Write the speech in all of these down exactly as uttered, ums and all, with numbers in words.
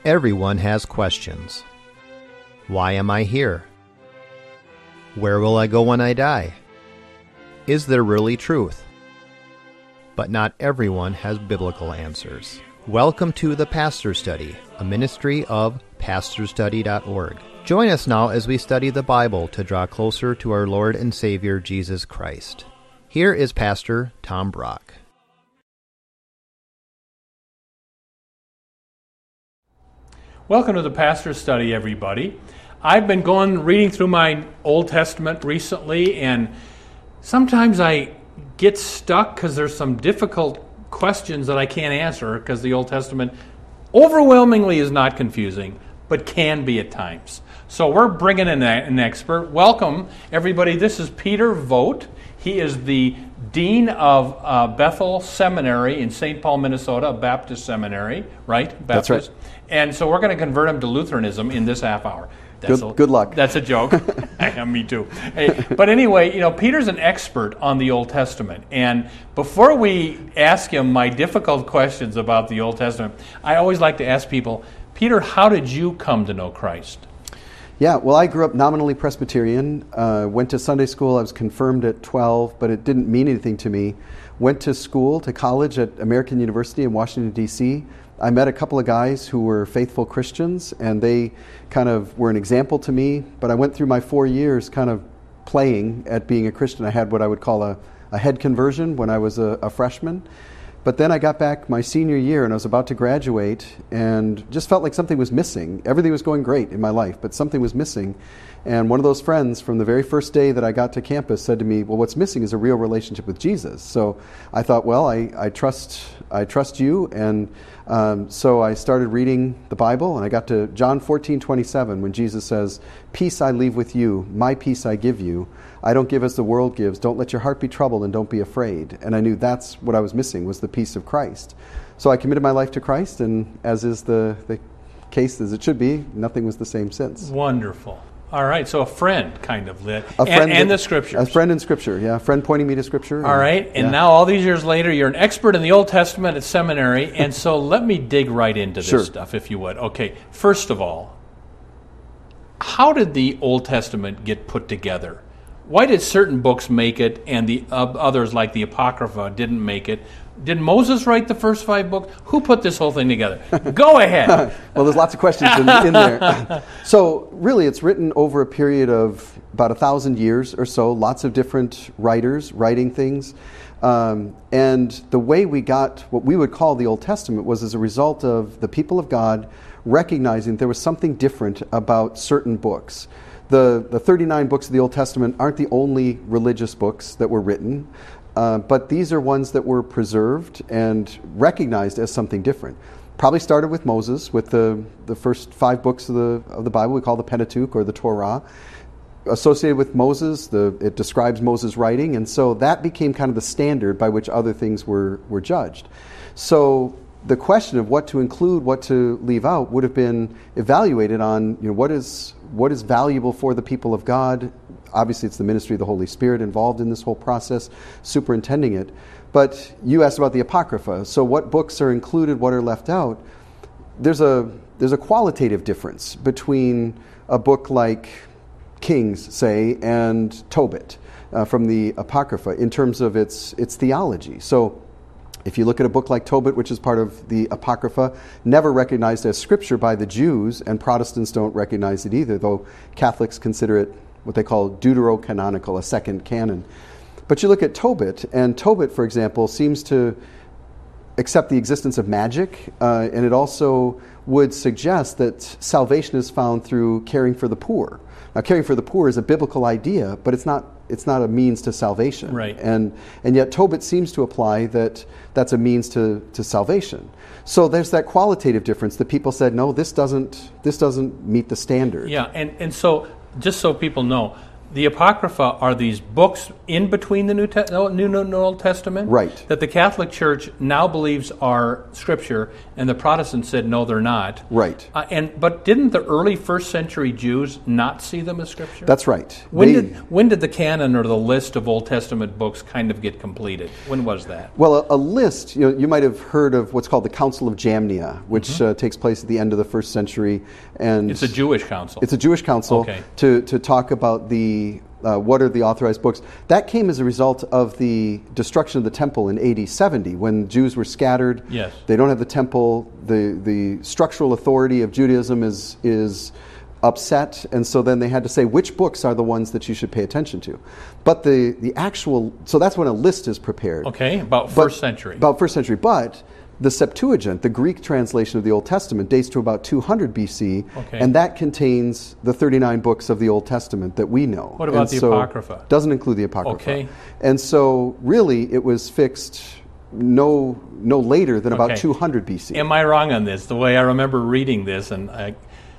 Everyone has questions. Why am I here? Where will I go when I die? Is there really truth? But not everyone has biblical answers. Welcome to The Pastor Study, a ministry of pastor study dot org. Join us now as we study the Bible to draw closer to our Lord and Savior Jesus Christ. Here is Pastor Tom Brock. Welcome to the Pastor Study, everybody. I've been going reading through my Old Testament recently, and sometimes I get stuck because there's some difficult questions that I can't answer because the Old Testament overwhelmingly is not confusing, but can be at times. So we're bringing in an expert. Welcome, everybody. This is Peter Vogt. He is the Dean of uh, Bethel Seminary in Saint Paul, Minnesota, a Baptist seminary, right? Baptist. That's right. And so we're going to convert him to Lutheranism in this half hour. That's good, a, good luck. That's a joke. Yeah, me too. Hey, but anyway, you know, Peter's an expert on the Old Testament. And before we ask him my difficult questions about the Old Testament, I always like to ask people, Peter, how did you come to know Christ? Yeah, well, I grew up nominally Presbyterian, uh, went to Sunday school. I was confirmed at twelve, but it didn't mean anything to me. Went to school, to college at American University in Washington, D C I met a couple of guys who were faithful Christians, and they kind of were an example to me. But I went through my four years kind of playing at being a Christian. I had what I would call a, a head conversion when I was a, a freshman. But then I got back my senior year, and I was about to graduate, and just felt like something was missing. Everything was going great in my life, but something was missing. And one of those friends from the very first day that I got to campus said to me, well, what's missing is a real relationship with Jesus. So I thought, well, I, I trust I trust you. And um, so I started reading the Bible, and I got to John fourteen twenty-seven when Jesus says, peace I leave with you, my peace I give you. I don't give as the world gives. Don't let your heart be troubled and don't be afraid. And I knew that's what I was missing, was the peace of Christ. So I committed my life to Christ, and as is the, the case as it should be, nothing was the same since. Wonderful. All right, so a friend kind of lit. A friend and, and that, the Scriptures. A friend in Scripture, yeah. A friend pointing me to Scripture. All right, and yeah. now all these years later, you're an expert in the Old Testament at seminary, and so let me dig right into this sure. stuff, if you would. Okay, first of all, how did the Old Testament get put together? Why did certain books make it and the uh, others, like the Apocrypha, didn't make it? Did Moses write the first five books? Who put this whole thing together? Go ahead. Well, there's lots of questions in, in there. So really, it's written over a period of about a thousand years or so, lots of different writers writing things. Um, and the way we got what we would call the Old Testament was as a result of the people of God recognizing there was something different about certain books. The, the thirty-nine books of the Old Testament aren't the only religious books that were written, uh, but these are ones that were preserved and recognized as something different. Probably started with Moses, with the, the first five books of the of the Bible we call the Pentateuch or the Torah. Associated with Moses, the, it describes Moses' writing, and so that became kind of the standard by which other things were, were judged. So the question of what to include, what to leave out, would have been evaluated on, you know, what is what is valuable for the people of God. Obviously, it's the ministry of the Holy Spirit involved in this whole process, superintending it. But you asked about the Apocrypha. So what books are included, what are left out? There's a there's a qualitative difference between a book like Kings, say, and Tobit uh, from the Apocrypha in terms of its its theology. So if you look at a book like Tobit, which is part of the Apocrypha, never recognized as Scripture by the Jews, and Protestants don't recognize it either, though Catholics consider it what they call deuterocanonical, a second canon. But you look at Tobit, and Tobit, for example, seems to accept the existence of magic, uh, and it also would suggest that salvation is found through caring for the poor. Now, caring for the poor is a biblical idea, but it's not it's not a means to salvation. Right. And and yet Tobit seems to apply that that's a means to, to salvation. So there's that qualitative difference that people said, no, this doesn't this doesn't meet the standard. Yeah, and, and so just so people know, the Apocrypha are these books in between the New, Te- no, New, New, New Old Testament? Right. That the Catholic Church now believes are Scripture, and the Protestants said, no, they're not. Right. Uh, and But didn't the early first century Jews not see them as Scripture? That's right. When, They- did, when did the canon or the list of Old Testament books kind of get completed? When was that? Well, a, a list, you know, you might have heard of what's called the Council of Jamnia, which Mm-hmm. uh, takes place at the end of the first century. And It's a Jewish council. It's a Jewish council Okay. to, to talk about the uh, what are the authorized books. That came as a result of the destruction of the temple in A D seventy, when Jews were scattered. Yes. They don't have the temple. The the structural authority of Judaism is is upset, and so then they had to say which books are the ones that you should pay attention to. But the, the actual, so that's when a list is prepared. Okay, about But- first century. About first century. But the Septuagint, the Greek translation of the Old Testament, dates to about two hundred B C, Okay. and that contains the thirty-nine books of the Old Testament that we know. What about And the so- Apocrypha? Doesn't include the Apocrypha. Okay. And so really it was fixed no no later than about Okay. two hundred B C. Am I wrong on this? The way I remember reading this, and I,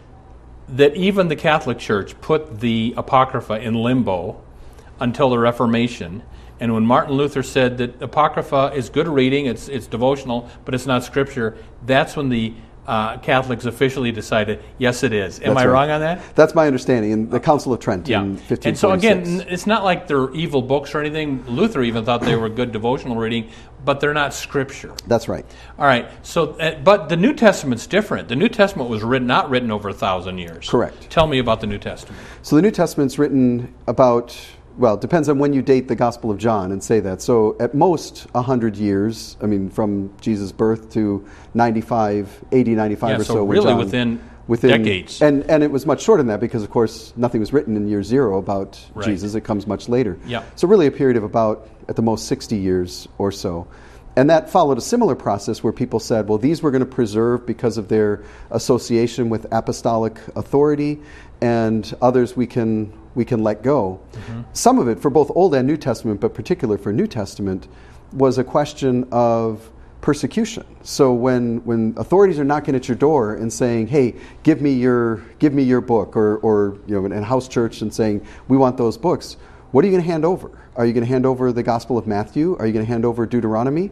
that even the Catholic Church put the Apocrypha in limbo until the Reformation. And when Martin Luther said that Apocrypha is good reading, it's it's devotional, but it's not Scripture, that's when the uh, Catholics officially decided, yes, it is. Am That's I right. wrong on that? That's my understanding in the Council of Trent Yeah. in fifteen forty-six. And so again, n- it's not like they're evil books or anything. Luther even thought they were good devotional reading, but they're not Scripture. That's right. All right. So, uh, but the New Testament's different. The New Testament was written not written over a thousand years. Correct. Tell me about the New Testament. So the New Testament's written about, well, it depends on when you date the Gospel of John and say that. So at most one hundred years, I mean, from Jesus' birth to ninety-five, eighty, ninety-five Yeah, or so so. when really John- within within decades. And, and it was much shorter than that because, of course, nothing was written in year zero about Right. Jesus. It comes much later. Yeah. So really a period of about, at the most, sixty years or so. And that followed a similar process where people said, well, these we're going to preserve because of their association with apostolic authority, and others we can we can let go. Mm-hmm. Some of it, for both Old and New Testament, but particular for New Testament, was a question of persecution. So when when authorities are knocking at your door and saying, "Hey, give me your give me your book," or or you know, in a house church and saying, "We want those books," what are you going to hand over? Are you going to hand over the Gospel of Matthew? Are you going to hand over Deuteronomy?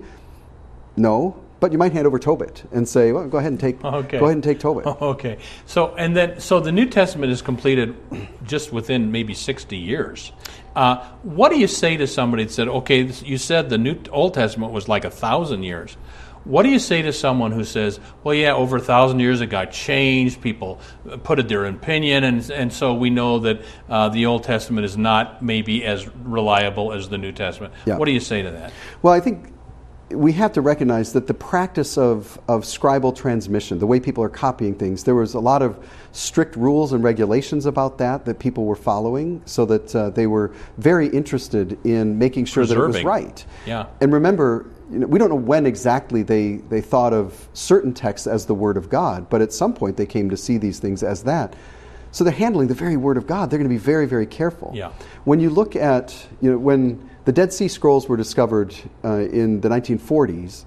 No, but you might hand over Tobit and say, "Well, go ahead and take Okay. go ahead and take Tobit." Okay. So and then so the New Testament is completed just within maybe sixty years. Uh, what do you say to somebody that said, okay, this, you said the New Old Testament was like a thousand years. What do you say to someone who says, well, yeah, over a thousand years it got changed, people put it their opinion, and and so we know that uh, the Old Testament is not maybe as reliable as the New Testament. Yeah. What do you say to that? Well, I think we have to recognize that the practice of, of scribal transmission, the way people are copying things, there was a lot of strict rules and regulations about that that people were following, so that uh, they were very interested in making sure that it was Preserving. right. Yeah. And remember, you know, we don't know when exactly they, they thought of certain texts as the Word of God, but at some point they came to see these things as that. So they're handling the very Word of God. They're going to be very, very careful. Yeah. When you look at, you know, when the Dead Sea Scrolls were discovered uh, in the nineteen forties,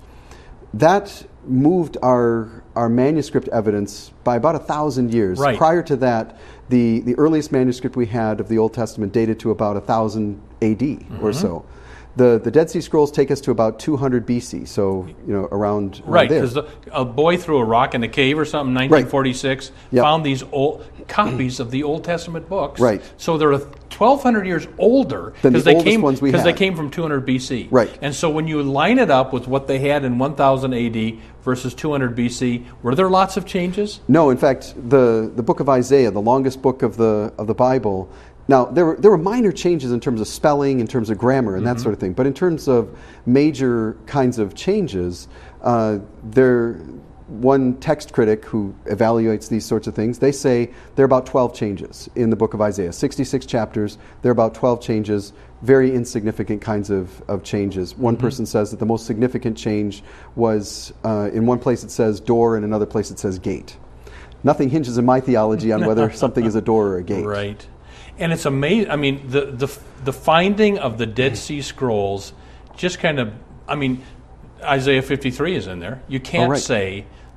that moved our our manuscript evidence by about a thousand years. Right. Prior to that, the, the earliest manuscript we had of the Old Testament dated to about one thousand A D Mm-hmm. or so. The the Dead Sea Scrolls take us to about two hundred B C, so you know around, around Right, there. because a boy threw a rock in a cave or something, nineteen forty-six, Yep. found these old copies of the Old Testament books. Right. So they're twelve hundred years older Than the they oldest came ones we because they had. came from two hundred B C. Right. And so when you line it up with what they had in one thousand A D versus two hundred B C, were there lots of changes? No, in fact, the, the book of Isaiah, the longest book of the of the Bible. Now there were there were minor changes in terms of spelling, in terms of grammar, and that sort of thing. But in terms of major kinds of changes, uh, there. One text critic who evaluates these sorts of things, they say there are about twelve changes in the book of Isaiah. sixty-six chapters, there are about twelve changes, very insignificant kinds of, of changes. One person says that the most significant change was, uh, in one place it says door, in another place it says gate. Nothing hinges in my theology on whether something is a door or a gate. Right. And it's amazing. I mean, the, the, the finding of the Dead Sea Scrolls just kind of, I mean, Isaiah fifty-three is in there. You can't Oh, right. say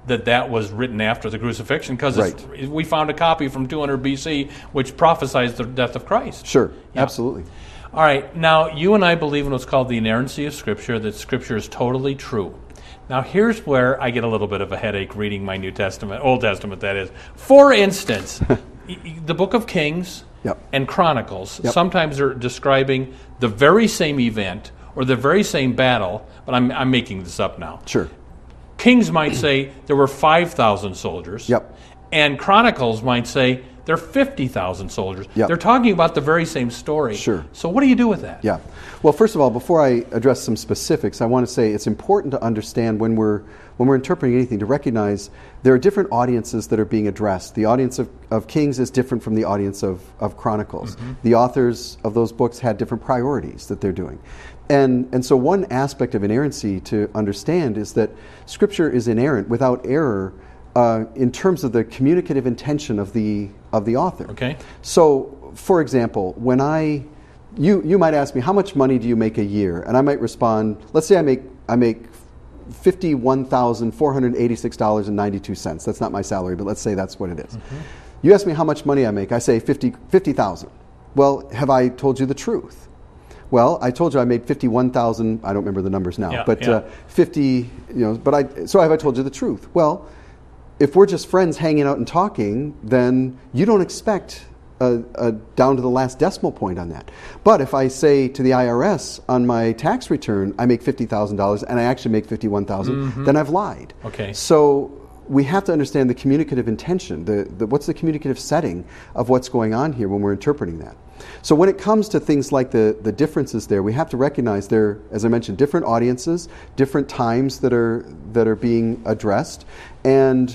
that that was written after the crucifixion, because Right. we found a copy from two hundred B C which prophesies the death of Christ. Sure, Yeah. absolutely. All right, now you and I believe in what's called the inerrancy of Scripture, that Scripture is totally true. Now here's where I get a little bit of a headache reading my New Testament, Old Testament that is. For instance, the book of Kings Yep. and Chronicles Yep. sometimes are describing the very same event or the very same battle, but I'm, I'm making this up now. Sure. Kings might say there were five thousand soldiers, Yep. and Chronicles might say there are fifty thousand soldiers. Yep. They're talking about the very same story. Sure. So what do you do with that? Yeah. Well, first of all, before I address some specifics, I want to say it's important to understand when we're when we're interpreting anything to recognize there are different audiences that are being addressed. The audience of, of Kings is different from the audience of, of Chronicles. Mm-hmm. The authors of those books had different priorities that they're doing. And and so one aspect of inerrancy to understand is that Scripture is inerrant without error uh, in terms of the communicative intention of the of the author. Okay. So, for example, when I you you might ask me, how much money do you make a year? And I might respond, let's say I make I make fifty-one thousand four hundred eighty-six dollars and ninety-two cents. That's not my salary, but let's say that's what it is. Mm-hmm. You ask me how much money I make, I say fifty fifty thousand. Well, have I told you the truth? Well, I told you I made fifty-one thousand, I don't remember the numbers now, yeah, but yeah. Uh, fifty, you know, but I, so have I told you the truth? Well, if we're just friends hanging out and talking, then you don't expect a, a down to the last decimal point on that. But if I say to the I R S on my tax return, I make fifty thousand dollars and I actually make fifty-one thousand dollars, mm-hmm. then I've lied. Okay. So we have to understand the communicative intention, the, the what's the communicative setting of what's going on here when we're interpreting that. So when it comes to things like the, the differences there, we have to recognize there, as I mentioned, different audiences, different times that are that are being addressed, and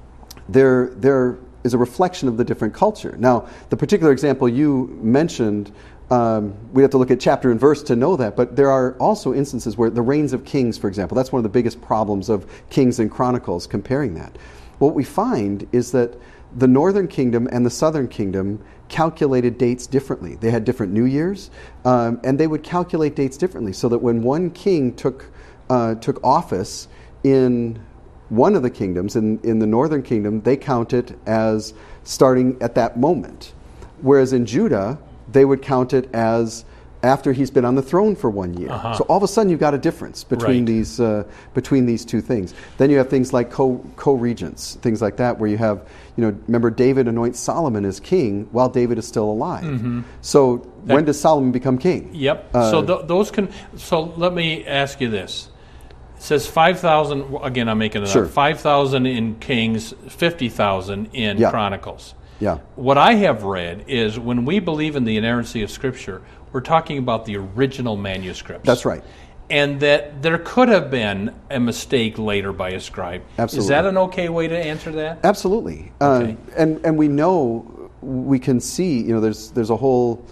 there there is a reflection of the different culture. Now, the particular example you mentioned, um, we have to look at chapter and verse to know that, but there are also instances where the reigns of kings, for example, that's one of the biggest problems of Kings and Chronicles, comparing that. What we find is that the northern kingdom and the southern kingdom calculated dates differently. They had different New Years, um, and they would calculate dates differently, so that when one king took uh, took office in one of the kingdoms, in, in the northern kingdom, they count it as starting at that moment. Whereas in Judah, they would count it as after he's been on the throne for one year. Uh-huh. So all of a sudden you've got a difference between right. these uh, between these two things. Then you have things like co co-regents, things like that, where you have, you know, remember David anoints Solomon as king while David is still alive. Mm-hmm. So that, when does Solomon become king? Yep. Uh, so th- those can. So let me ask you this. It says five thousand. Again, I'm making it sure. up. Five thousand in Kings, fifty thousand in yeah. Chronicles. Yeah. What I have read is when we believe in the inerrancy of Scripture, we're talking about the original manuscripts. That's right. And that there could have been a mistake later by a scribe. Absolutely. Is that an okay way to answer that? Absolutely. Okay. Uh, and and we know, we can see, you know, there's there's a whole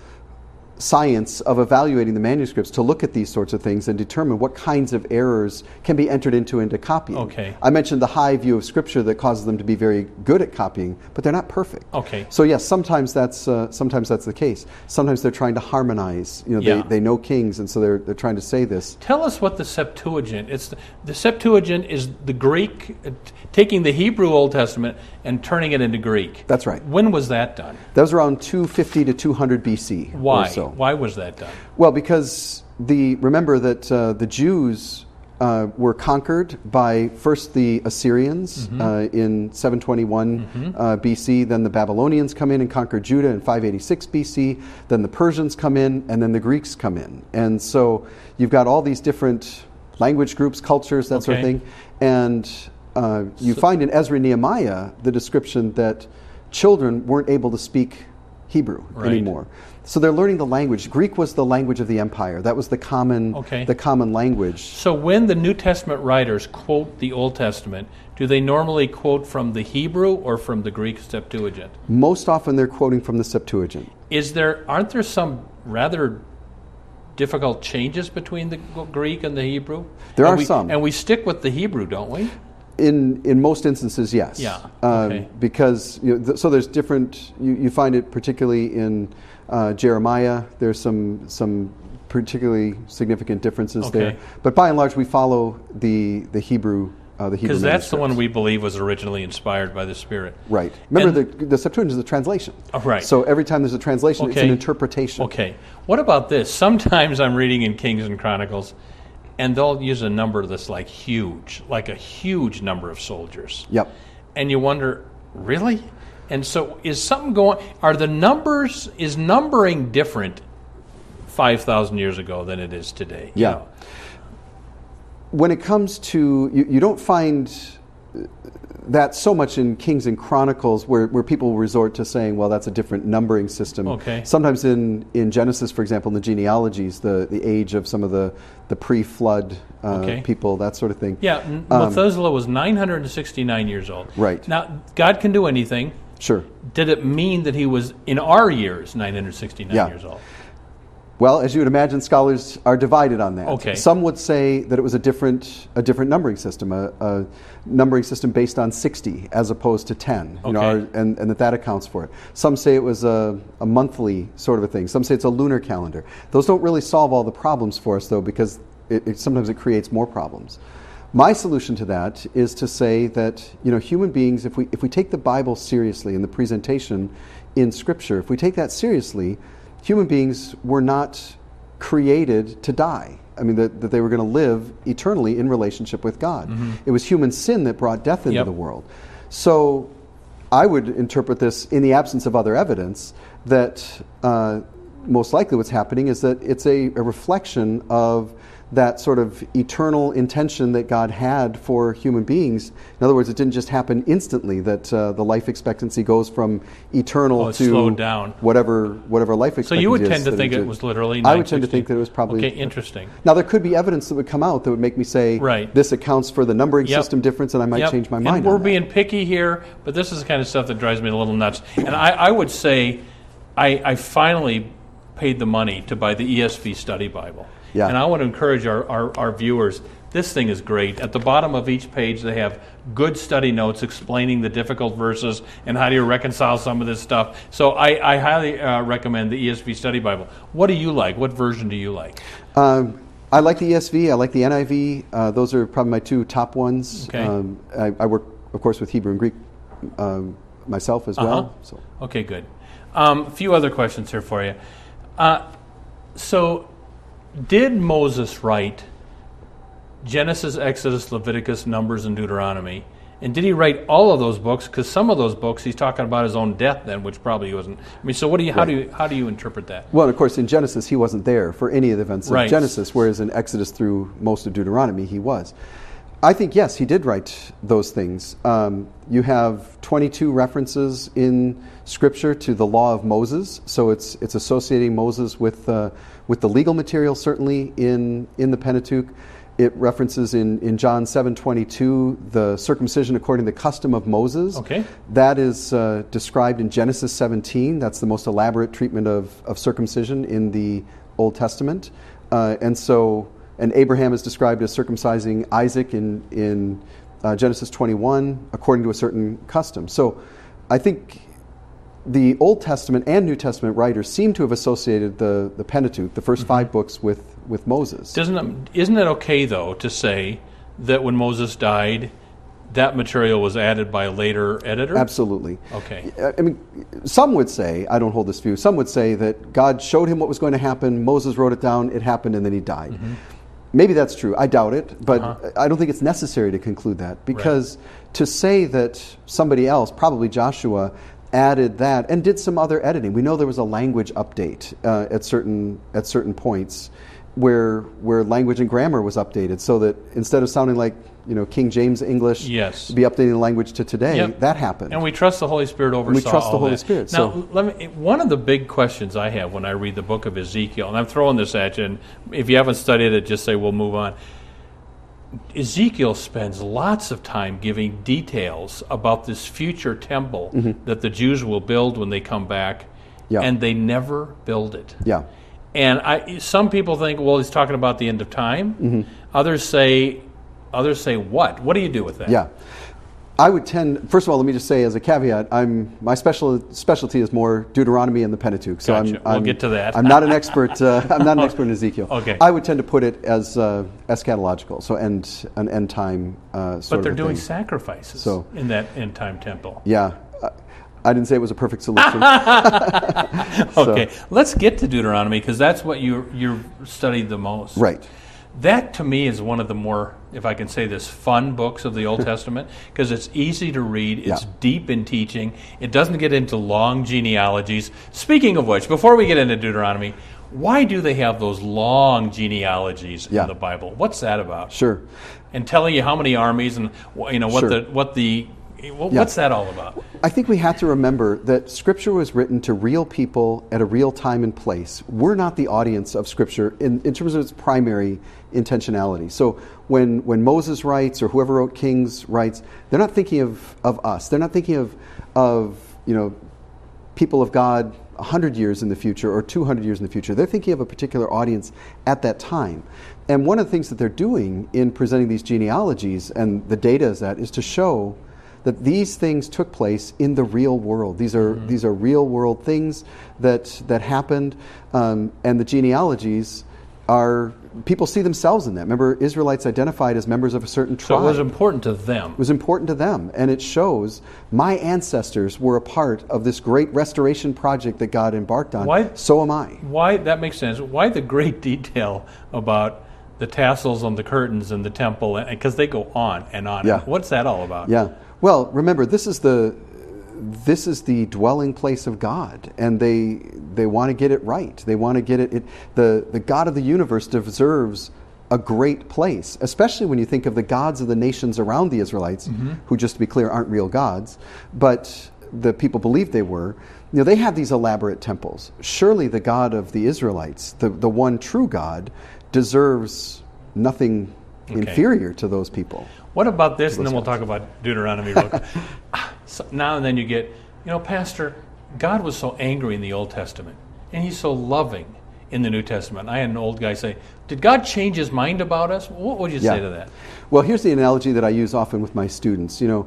science of evaluating the manuscripts to look at these sorts of things and determine what kinds of errors can be entered into into copying. Okay. I mentioned the high view of Scripture that causes them to be very good at copying, but they're not perfect. Okay. So yes, sometimes that's uh, sometimes that's the case. Sometimes they're trying to harmonize. You know, Yeah. they, they know Kings, and so they're they're trying to say this. Tell us what the Septuagint. It's the, the Septuagint is the Greek, uh, t- taking the Hebrew Old Testament and turning it into Greek. That's right. When was that done? That was around two fifty to two hundred B C. Why? Or so. Why was that done? Well, because the remember that uh, the Jews uh, were conquered by first the Assyrians mm-hmm. uh, in seven twenty-one mm-hmm. uh, B C, then the Babylonians come in and conquer Judah in five eighty-six B C, then the Persians come in, and then the Greeks come in. And so you've got all these different language groups, cultures, that okay. sort of thing. And uh, you so, find in Ezra and Nehemiah the description that children weren't able to speak Hebrew right. anymore. So they're learning the language. Greek was the language of the empire. That was the common, okay. the common language. So when the New Testament writers quote the Old Testament, do they normally quote from the Hebrew or from the Greek Septuagint? Most often they're quoting from the Septuagint. Is there? Aren't there some rather difficult changes between the Greek and the Hebrew? There and are we, some. And we stick with the Hebrew, don't we? In in most instances, yes. Yeah. Um, okay. Because you know, th- so there's different. You, you find it particularly in uh, Jeremiah. There's some some particularly significant differences okay. there. But by and large, we follow the the Hebrew uh, the Hebrew Because that's the one manuscripts. we believe was originally inspired by the Spirit. Right. Remember, And- the, the Septuagint is a translation. Oh, right. So every time there's a translation, it's Okay. an interpretation. Okay. What about this? Sometimes I'm reading in Kings and Chronicles, and they'll use a number that's like huge, like a huge number of soldiers. Yep. And you wonder, really? And so is something going, are the numbers, is numbering different five thousand years ago than it is today? You Yeah. know? When it comes to, you, you don't find that so much in Kings and Chronicles where, where people resort to saying, well, that's a different numbering system. Okay. Sometimes in, in Genesis, for example, in the genealogies, the, the age of some of the, the pre-flood uh, Okay. people, that sort of thing. Yeah, M- Um, Methuselah was nine hundred sixty-nine years old. Right. Now, God can do anything. Sure. Did it mean that he was, in our years, nine hundred sixty-nine Yeah. years old? Well, as you would imagine, scholars are divided on that. Okay. Some would say that it was a different a different numbering system, a, a numbering system based on sixty as opposed to ten, you know, Okay. our, and, and that that accounts for it. Some say it was a, a monthly sort of a thing. Some say it's a lunar calendar. Those don't really solve all the problems for us, though, because it, it, sometimes it creates more problems. My solution to that is to say that, you know, human beings, if we if we take the Bible seriously and the presentation in Scripture, if we take that seriously, human beings were not created to die. I mean, that, that they were going to live eternally in relationship with God. Mm-hmm. It was human sin that brought death into Yep. the world. So I would interpret this, in the absence of other evidence, that uh, most likely what's happening is that it's a, a reflection of that sort of eternal intention that God had for human beings. In other words, it didn't just happen instantly, that uh, the life expectancy goes from eternal Oh, it to slowed down. whatever whatever life expectancy So you would is tend to that think it did. was literally I would tend to nine sixty. think that it was probably... Okay, interesting. Now, there could be evidence that would come out that would make me say, Right. this accounts for the numbering Yep. system difference, and I might Yep. change my mind And we're on that. being picky here, but this is the kind of stuff that drives me a little nuts. And I, I would say I, I finally paid the money to buy the E S V Study Bible. Yeah. And I want to encourage our, our, our viewers, this thing is great. At the bottom of each page, they have good study notes explaining the difficult verses and how do you reconcile some of this stuff. So I, I highly uh, recommend the E S V Study Bible. What do you like? What version do you like? Um, I like the E S V. I like the N I V. Uh, those are probably my two top ones. Okay. Um, I, I work, of course, with Hebrew and Greek um, myself as Uh-huh. well. So. Okay, good. Um, a few other questions here for you. Uh, so, did Moses write Genesis, Exodus, Leviticus, Numbers, and Deuteronomy? And did he write all of those books? Because some of those books he's talking about his own death then, which probably wasn't. I mean, so what do you? How do you? How do you interpret that? Well, and of course, in Genesis, he wasn't there for any of the events of Right. Genesis, whereas in Exodus through most of Deuteronomy, he was. I think, yes, he did write those things. Um, you have twenty-two references in Scripture to the law of Moses, so it's it's associating Moses with uh, with the legal material, certainly in, in the Pentateuch. It references in, in John seven twenty-two the circumcision according to the custom of Moses. Okay. That is uh, described in Genesis seventeen. That's the most elaborate treatment of, of circumcision in the Old Testament. Uh, and so, and Abraham is described as circumcising Isaac in, in uh, Genesis twenty-one according to a certain custom. So I think the Old Testament and New Testament writers seem to have associated the, the Pentateuch, the first five books, with, with Moses. Doesn't it, isn't it okay though to say that when Moses died, that material was added by a later editor? Absolutely. Okay. I mean, some would say, I don't hold this view, some would say that God showed him what was going to happen, Moses wrote it down, it happened, and then he died. Mm-hmm. Maybe that's true. I doubt it, but Uh-huh. I don't think it's necessary to conclude that, because to say that somebody else, probably Joshua, added that and did some other editing. We know there was a language update uh, at certain at certain points where where language and grammar was updated, so that instead of sounding like, you know, King James English, Yes. be updating the language to today. Yep. That happened. And we trust the Holy Spirit oversaw we trust the all Holy that. Spirit, Now, so- let me, one of the big questions I have when I read the book of Ezekiel, and I'm throwing this at you, and if you haven't studied it, just say we'll move on. Ezekiel spends lots of time giving details about this future temple that the Jews will build when they come back, Yeah. and they never build it. yeah. And I, some people think, well, he's talking about the end of time. Mm-hmm. Others say, others say, what? What do you do with that? Yeah. I would tend, first of all, let me just say as a caveat, I'm my special specialty is more Deuteronomy and the Pentateuch. So Gotcha. I'm, We'll I'm, get to that. I'm not an expert. Uh, I'm not an expert in Ezekiel. Okay. I would tend to put it as uh, eschatological, so end an end time uh, sort But they're of a doing thing. sacrifices So- in that end time temple. Yeah, I, I didn't say it was a perfect solution. So- Okay, let's get to Deuteronomy because that's what you you studied the most. Right. That to me is one of the more, if I can say this, fun books of the Old Testament because it's easy to read, it's Yeah. deep in teaching, it doesn't get into long genealogies. Speaking of which, before we get into Deuteronomy, why do they have those long genealogies Yeah. in the Bible? What's that about? Sure. And telling you how many armies and you know what Sure. the what the what, Yeah. what's that all about? I think we have to remember that Scripture was written to real people at a real time and place. We're not the audience of Scripture in, in terms of its primary intentionality. So when when Moses writes or whoever wrote Kings writes, they're not thinking of, of us. They're not thinking of of you know people of God one hundred years in the future or two hundred years in the future. They're thinking of a particular audience at that time. And one of the things that they're doing in presenting these genealogies, and the data is that, is to show that these things took place in the real world. These are mm-hmm. these are real world things that that happened, um, and the genealogies are people see themselves in that. Remember, Israelites identified as members of a certain tribe. So it was important to them. It was important to them, and it shows my ancestors were a part of this great restoration project that God embarked on. Why, so am I. Why that makes sense. Why the great detail about the tassels on the curtains in the temple? Because they go on and on. Yeah. What's that all about? Yeah. Well, remember, this is the this is the dwelling place of God, and they they want to get it right. They want to get it, it. The the God of the universe deserves a great place, especially when you think of the gods of the nations around the Israelites, mm-hmm. who, just to be clear, aren't real gods, but the people believed they were. You know, they had these elaborate temples. Surely the God of the Israelites, the the one true God, deserves nothing okay. inferior to those people. What about this? And then we'll talk about Deuteronomy real quick. So now and then you get, you know, Pastor, God was so angry in the Old Testament, and He's so loving in the New Testament. I had an old guy say, did God change His mind about us? What would you yeah. say to that? Well, here's the analogy that I use often with my students. You know,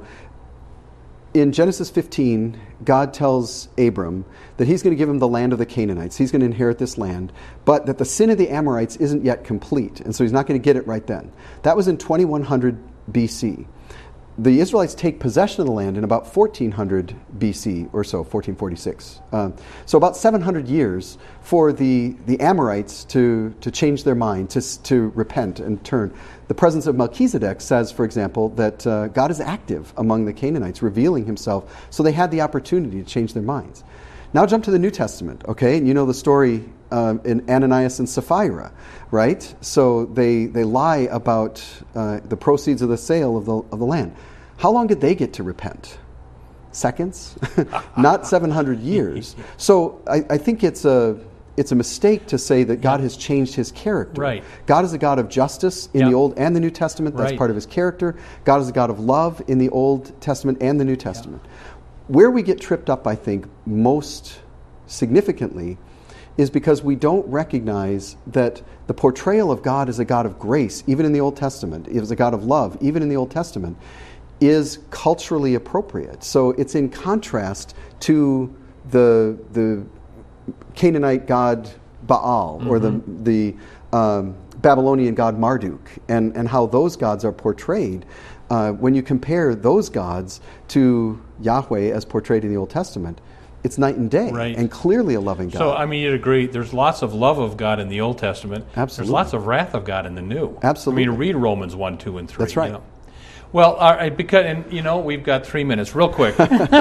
in Genesis fifteen, God tells Abram that He's going to give him the land of the Canaanites. He's going to inherit this land, but that the sin of the Amorites isn't yet complete, and so he's not going to get it right then. That was in twenty-one hundred B C. The Israelites take possession of the land in about fourteen hundred B C or so, fourteen forty-six. Uh, so about seven hundred years for the, the Amorites to, to change their mind, to, to repent and turn. The presence of Melchizedek says, for example, that uh, God is active among the Canaanites, revealing Himself. So they had the opportunity to change their minds. Now jump to the New Testament, okay? And you know the story um, in Ananias and Sapphira, right? So they they lie about uh, the proceeds of the sale of the of the land. How long did they get to repent? Seconds? Not seven hundred years. So I, I think it's a it's a mistake to say that God has changed His character. Right. God is a God of justice in yep. the Old and the New Testament. That's right. part of His character. God is a God of love in the Old Testament and the New Testament. Yep. Where we get tripped up, I think, most significantly is because we don't recognize that the portrayal of God as a God of grace, even in the Old Testament, as a God of love, even in the Old Testament, is culturally appropriate. So it's in contrast to the the Canaanite god Baal, mm-hmm. or the the um, Babylonian god Marduk, and, and how those gods are portrayed. Uh, when you compare those gods to Yahweh as portrayed in the Old Testament, it's night and day, right. and clearly a loving God. So, I mean, you'd agree, there's lots of love of God in the Old Testament. Absolutely. There's lots of wrath of God in the New. Absolutely. I mean, read Romans one, two, and three. That's right. You know. Well, all right, because, and, you know, we've got three minutes. Real quick.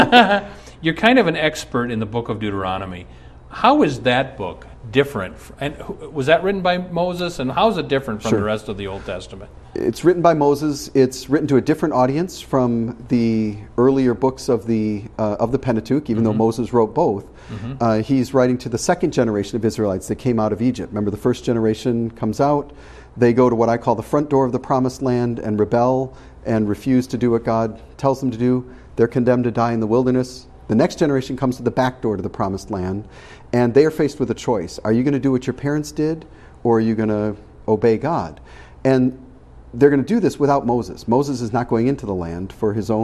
You're kind of an expert in the book of Deuteronomy. How is that book different? And was that written by Moses? And how is it different from sure. the rest of the Old Testament? It's written by Moses. It's written to a different audience from the earlier books of the uh, of the Pentateuch, even mm-hmm. though Moses wrote both. Mm-hmm. Uh, he's writing to the second generation of Israelites that came out of Egypt. Remember, the first generation comes out. They go to what I call the front door of the Promised Land and rebel and refuse to do what God tells them to do. They're condemned to die in the wilderness. The next generation comes to the back door to the Promised Land, and they are faced with a choice. Are you going to do what your parents did, or are you going to obey God? And they're going to do this without Moses. Moses is not going into the land for his own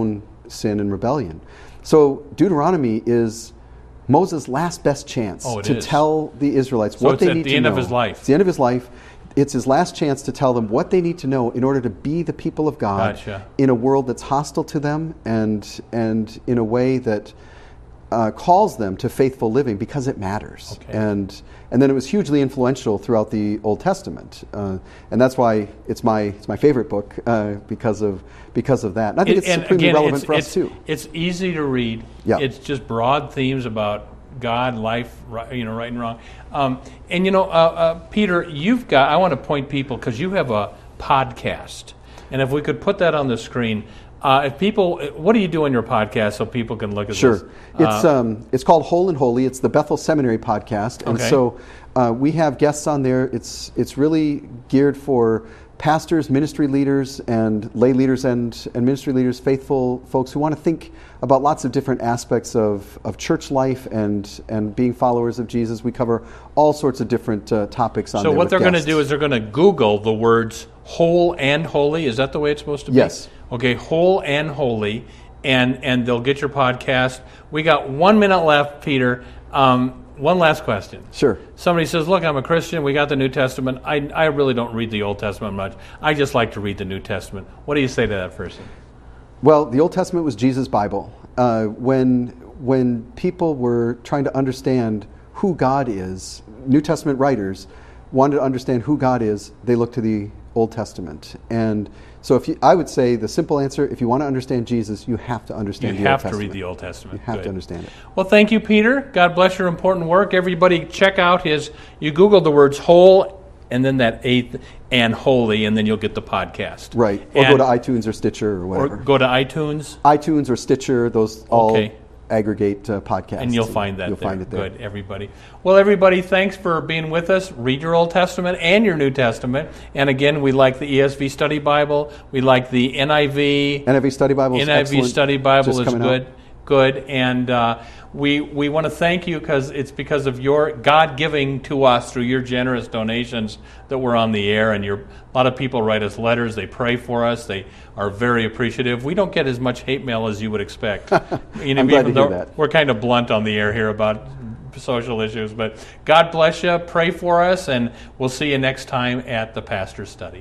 sin and rebellion. So Deuteronomy is Moses' last best chance oh, to is. tell the Israelites so what it's they at need the to end know. Of his life. It's the end of his life. It's his last chance to tell them what they need to know in order to be the people of God gotcha. in a world that's hostile to them and and in a way that uh, calls them to faithful living because it matters. Okay. And and then it was hugely influential throughout the Old Testament, uh, and that's why it's my it's my favorite book uh, because of because of that. And I think It- it's and supremely again, relevant it's, for us it's, too. It's easy to read. Yeah. It's just broad themes about God, life, right, you know, right and wrong. Um, and you know, uh, uh, Peter, you've got. I want to point people because you have a podcast, and if we could put that on the screen, uh, if people, what do you do in your podcast so people can look at Sure. this? It's Uh, um, it's called Whole and Holy. It's the Bethel Seminary podcast, and Okay. so uh, we have guests on there. It's it's really geared for pastors, ministry leaders, and lay leaders and, and ministry leaders, faithful folks who want to think about lots of different aspects of, of church life and and being followers of Jesus. We cover all sorts of different uh, topics on So there. what with they're going to guests. do is they're going to Google the words whole and holy. Is that the way it's supposed to be? Yes. Okay, whole and holy, and and they'll get your podcast. We got one minute left, Peter. Um, one last question. Sure. Somebody says, look, I'm a Christian. We got the New Testament. I, I really don't read the Old Testament much. I just like to read the New Testament. What do you say to that person? Well, the Old Testament was Jesus' Bible. Uh, when when people were trying to understand who God is, New Testament writers wanted to understand who God is, they looked to the Old Testament. And so if you, I would say the simple answer, if you want to understand Jesus, you have to understand You the have Old to Testament. read the Old Testament. You have Good. to understand it. Well, thank you, Peter. God bless your important work. Everybody check out his, you Google the words whole and then that eighth and holy, and then you'll get the podcast. Right. Or And- go to iTunes or Stitcher or Or whatever. go to iTunes, iTunes or Stitcher, those all Okay. aggregate uh, podcasts. and you'll find that You'll there. find it there. Good, everybody. Well, everybody, thanks for being with us. Read your Old Testament and your New Testament. And again, we like the E S V Study Bible. We like the N I V. N I V Study Bible is N I V excellent. Study Bible Just is coming out. good. Good. And uh, we we want to thank you because it's because of your God giving to us through your generous donations that we're on the air. And your, a lot of people write us letters. They pray for us. They are very appreciative. We don't get as much hate mail as you would expect. You know, I'm glad even to hear though that. We're kind of blunt on the air here about social issues. But God bless you. Pray for us. And we'll see you next time at the Pastor's Study.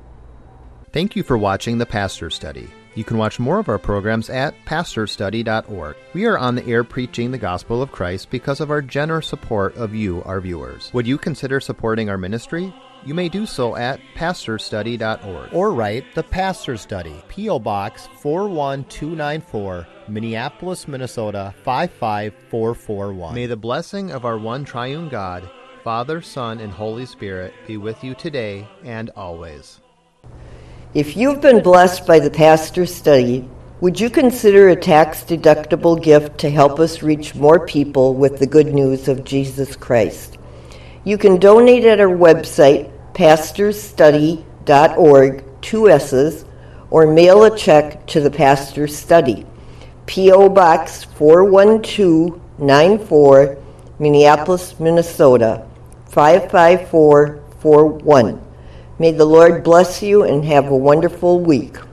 Thank you for watching The Pastor Study. You can watch more of our programs at pastor study dot org. We are on the air preaching the gospel of Christ because of our generous support of you, our viewers. Would you consider supporting our ministry? You may do so at pastor study dot org. Or write The Pastor Study, P O. Box four one two nine four, Minneapolis, Minnesota five five four four one. May the blessing of our one triune God, Father, Son, and Holy Spirit be with you today and always. If you've been blessed by the Pastor's Study, would you consider a tax-deductible gift to help us reach more people with the good news of Jesus Christ? You can donate at our website, pastor study dot org, two S's, or mail a check to the Pastor's Study, P O. Box four one two nine four, Minneapolis, Minnesota five five four four one. May the Lord bless you and have a wonderful week.